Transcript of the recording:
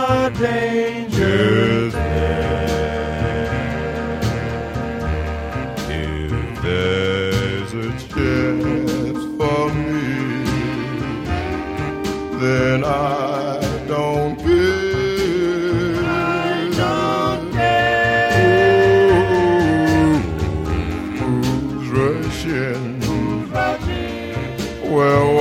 the danger there. If there's a chance for me, then I don't care. I don't care. Who's rushing? Who's rushing? Well,